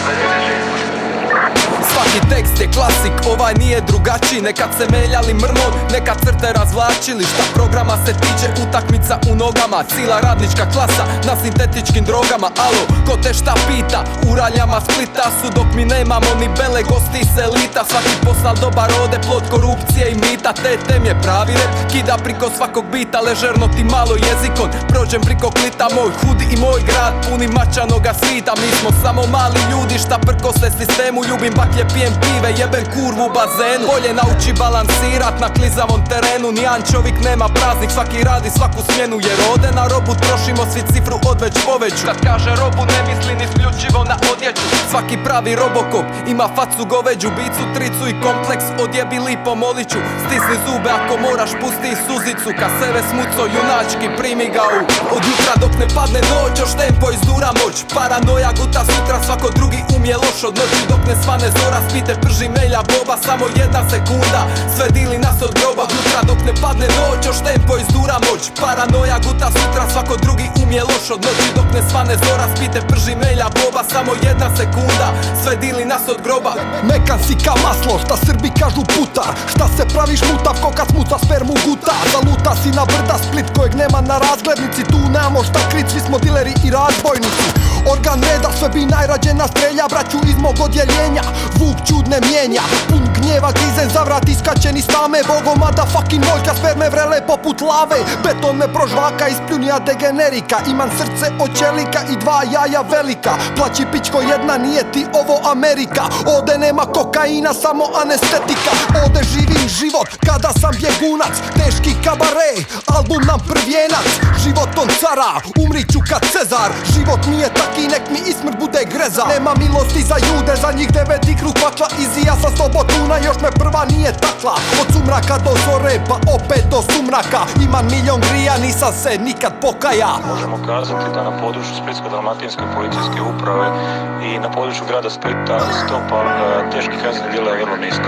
Svaki tekst je klasik, ovaj nije drugačiji. Nekad se meljali mrmom, nekad crte razvlačili. Šta programa se tiče, utakmica u nogama. Cila radnička klasa na sintetičkim drogama. Alo, ko te šta pita, u raljama Splita su dok mi nemamo ni bele gosti s elita. Svaki posal dobar ode, plod korupcije i mita. Tem je pravi rep, kida priko svakog bita. Ležerno ti malo jezikon, prođem priko klita. Moj hudi i moj grad puni mačanoga svita. Mi smo samo mali ljudi šta prkose sistemu. Ljubim baklje, pijem pive, jebem kurvu u bazenu. Bolje nauči balansirat na klizavom terenu. Nijan čovjek nema praznik, svaki radi svaku smjenu. Jer ode na robu trošimo svi cifru odveć poveću. Kad kaže robu ne mislim isključivo na odjeću. Svaki pravi robokop ima facu goveđu. Bicu, tricu i kompleks odjebi lipo moliću. Stisni zube ako moraš, pusti suzicu. Ka sebe smuco junački primi ga u. Od jutra dok ne padne noć, još tempo izdura moć. Paranoja guta sutra, svako drugi umije loš. Od noći dok ne svane zora, spite prži melja boba. Samo jedna sekunda, sve dili nas od groba. Od jutra dok ne padne noć, još tempo izdura moć. Paranoja guta sutra, svako drugi umije loš. Od noći dok ne svane zora, spite prži melja boba. Samo jedna sekunda, sve dili nas od groba. Mekan si ka maslo, šta Srbi kažu puta. Šta se praviš mutav ko kad smuca spermu guta. Zaluta si na brda Split kojeg nema na razglednici. Tu nemamo šta krit, svi smo dileri i razbojnici. Organ reda sve bi najrađe nastrelja. Braću iz mog odjeljenja, Vuk čudne mijenja. Pun gnjeva grizen zavrat iskačen iz tame. Bogo motherfucking voljka, sperme vrele poput lave. Beton me prožvaka, ispljunija degenerika. Imam srce od čelika i dva jaja velika. Plaći pičko jedna, nije ti ovo Amerika. Ode nema kokaina, samo anestetika. Ode živim život kada sam bjegunac. Teški kabare, album nam prvjenac. Životom cara, umrit ću kad Cezar. Život mi je taki, nek mi i smrt bude greza. Nema milosti za jude, za njih 9 kruh pakla. Izija sa Sloboduna, još me prva nije takla. Od sumraka do zore, pa opet do sumraka. Imam milion grija, nisam se nikad pokaja. Možemo kazati da na području Splitsko-dalmatinske policijske uprave i na području grada Splita stopa teških kaznenih djela je vrlo niska.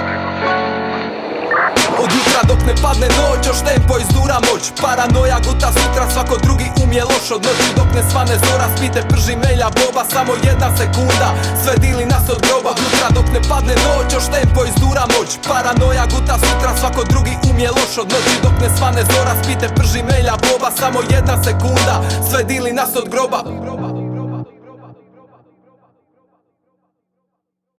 Od jutra dok ne padne noć, još tempo izdura moć. Paranoja guta sutra, svako drugi umije loš. Od noći dok ne svane zora, spite prži melja boba. Samo jedna sekunda, sve dili nas od groba. Od jutra dok ne padne noć, još tempo izdura moć. Paranoja guta sutra, svako drugi umije loš. Od noći dok ne svane zora, spite prži melja boba. Samo jedna sekunda, sve dili nas od groba.